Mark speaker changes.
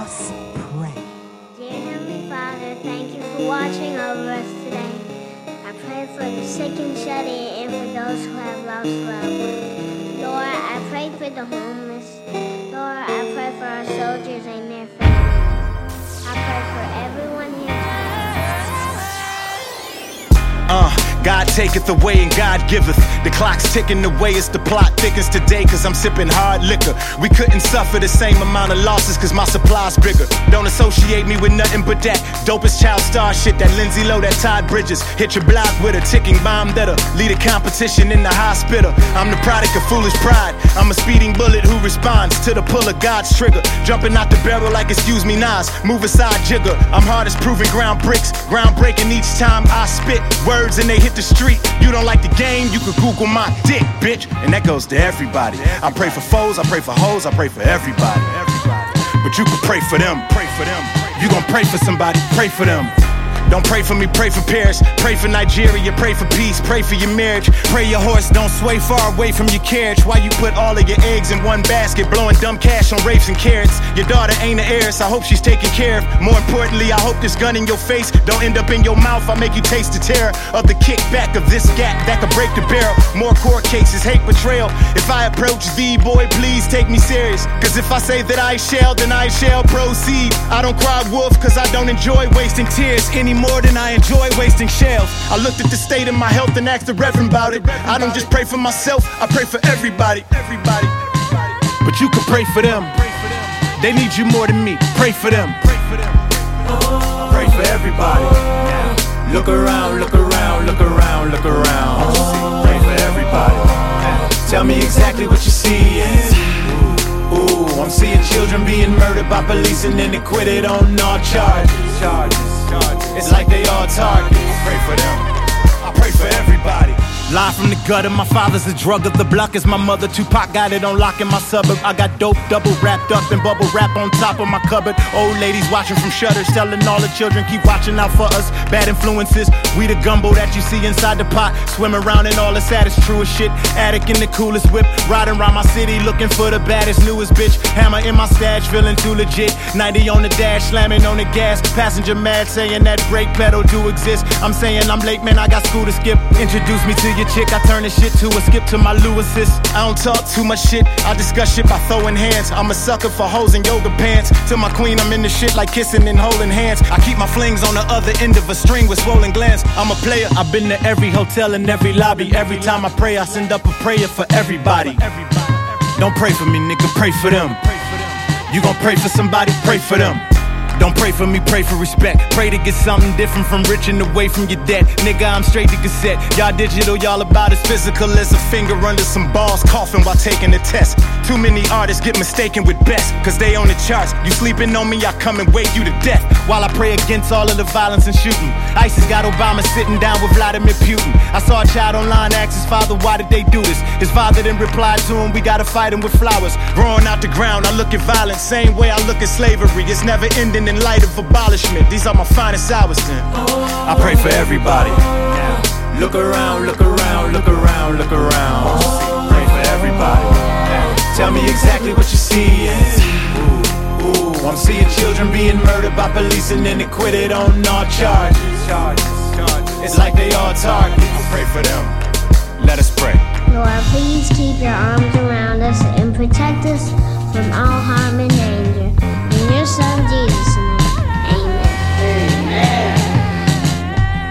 Speaker 1: us pray.
Speaker 2: Dear Heavenly Father, thank you for watching over us today. I pray for the sick and shut-in and for those who have lost loved ones. Lord, I pray for the homeless. Lord, I pray for our soldiers and their families. I pray for everyone here.
Speaker 3: God taketh away and God giveth. The clock's ticking away as the plot thickens today, cause I'm sipping hard liquor. We couldn't suffer the same amount of losses cause my supply's bigger. Don't associate me with nothing but that dopest child star shit, that Lindsay Lowe, that Todd Bridges. Hit your block with a ticking bomb that'll lead a competition in the hospital. I'm the product of foolish pride. I'm a speeding bullet who responds to the pull of God's trigger. Jumping out the barrel like excuse me Nas, move aside jigger. I'm hard as proving ground bricks, groundbreaking each time I spit words and they hit the street. You don't like the game, you could Google my dick, bitch. And that goes to everybody. I pray for foes, I pray for hoes, I pray for everybody. But you can pray for them. You gon' pray for somebody, pray for them. Don't pray for me, pray for Paris. Pray for Nigeria, pray for peace, pray for your marriage. Pray your horse don't sway far away from your carriage. Why you put all of your eggs in one basket, blowing dumb cash on rapes and carrots? Your daughter ain't an heiress, I hope she's taken care of. More importantly, I hope this gun in your face don't end up in your mouth. I make you taste the terror of the kickback of this gap that could break the barrel. More court cases, hate betrayal. If I approach thee, boy, please take me serious. Cause if I say that I shall, then I shall proceed. I don't cry wolf cause I don't enjoy wasting tears anymore than I enjoy wasting shells. I looked at the state of my health and asked the Reverend about it. I don't just pray for myself, I pray for everybody. But you can pray for them. They need you more than me. Pray for them. Pray for everybody. Look around, look around, look around, look around. Pray for everybody. Tell me exactly what you see. Ooh, I'm seeing children being murdered by police and then acquitted on all charges. It's like they all target. I pray for them. I pray for everybody. Live from the gutter, my father's a drug of the block. Is my mother Tupac, got it on lock in my suburb. I got dope double wrapped up in bubble wrap on top of my cupboard. Old ladies watching from shutters, telling all the children keep watching out for us. Bad influences, we the gumbo that you see inside the pot. Swim around in all the saddest, truest shit. Attic in the coolest whip, riding around my city looking for the baddest, newest bitch. Hammer in my stash, feeling too legit. 90 on the dash, slamming on the gas. Passenger mad, saying that brake pedal do exist. I'm saying I'm late, man, I got school to skip. Introduce me to your chick, I turn the shit to a skip to my Lewis's. I don't talk too much shit, I discuss shit by throwing hands. I'm a sucker for hoes and yoga pants. To my queen, I'm in the shit like kissing and holding hands. I keep my flings on the other end of a string with swollen glands. I'm a player, I've been to every hotel and every lobby. Every time I pray, I send up a prayer for everybody. Don't pray for me, nigga, pray for them. You gon' pray for somebody, pray for them. Don't pray for me, pray for respect. Pray to get something different from rich and away from your debt. Nigga, I'm straight to cassette. Y'all digital, y'all about as physical as a finger under some balls, coughing while taking the test. Too many artists get mistaken with best, cause they on the charts. You sleeping on me, I come and wake you to death. While I pray against all of the violence and shooting. ISIS got Obama sitting down with Vladimir Putin. I saw a child online ask his father, why did they do this? His father then replied to him, we gotta fight him with flowers. Growing out the ground, I look at violence, same way I look at slavery. It's never ending in light of abolishment. These are my finest hours then. I pray for everybody. Look around, look around, look around, look around. Pray for everybody. Tell me exactly what you see. Ooh, I'm seeing children being murdered by police and then acquitted on all charges. It's like they all target. I pray for them. Let us pray.
Speaker 2: Lord, please keep your arms around us and protect us from all harm and danger.